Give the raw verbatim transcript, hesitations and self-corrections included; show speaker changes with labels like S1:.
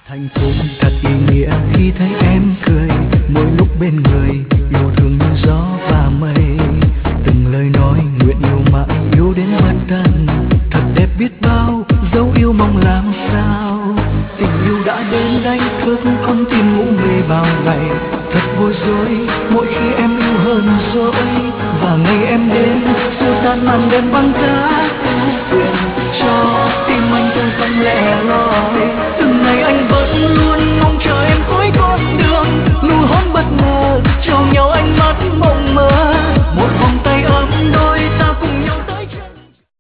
S1: Hạnh phúc thật ý nghĩa khi thấy em cười, mỗi lúc bên người yêu thương như gió và mây. Từng lời nói nguyện yêu mãi, yêu đến bất tận, thật đẹp biết bao, dấu yêu mong làm sao. Tình yêu đã đến đánh thức con tim ngủ mê bao ngày, thật bối rối mỗi khi em yêu hơn dỗi. Và ngày em đến xua tan màn đêm băng giá, quyền cho tim anh tung tăng lẻ loi. Từng ngày anh